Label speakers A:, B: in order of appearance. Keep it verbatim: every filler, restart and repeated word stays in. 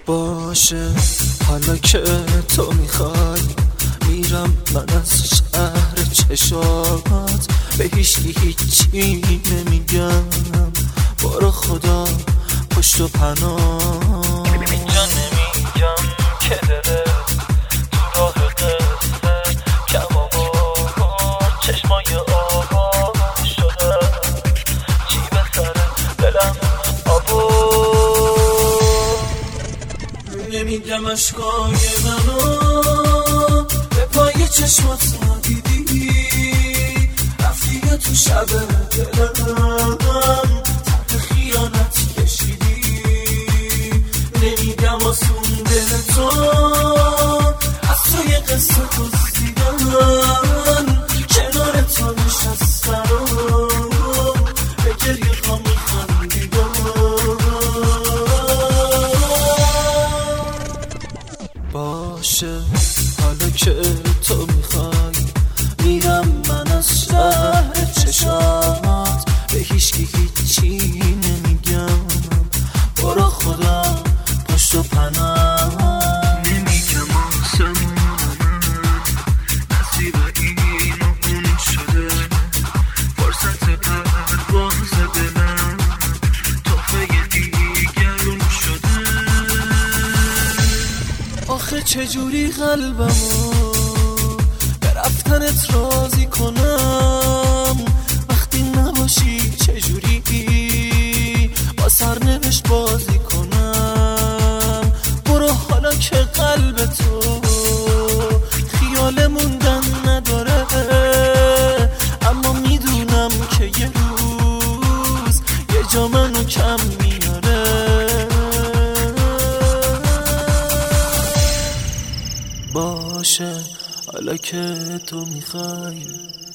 A: باشه حالا که تو میخوای میرم من از شهر چشات، به هیچکی هیچی نمیگم، برو خدا پشت و پناه. اینجا نمیگم که داره تو راه قصه کم آوار چشمای آوار شده، چی به سر دلم آوار. نمیگم اشکای منو به پای چشمات ندیدی، رفتی تو شب دلم تحت خیانت کشیدی. نمیگم آسون دل تو از توی قصه دزدیدن، کنار تو نشستن و به گریه ها میخندیدن. باشه حالا که تو میخوای میرم من از شهر چشمات، به هیچکی هیچی نمیگم، برو خدا پشت و پناه. نمیگم آسمون من نصیب این و اون شده، فرصت پرواز دلم تحفه دیگرون شده. آخه چجوری قلبمو به رفتنت راضی کنم، وقتی نباشی چجوری با سرنوشت بازی کنم. برو حالا که قلب تو خیال موندن نداره، اما میدونم که یه روز یه جا منو کم میاره. باشه حالا که تو میخوای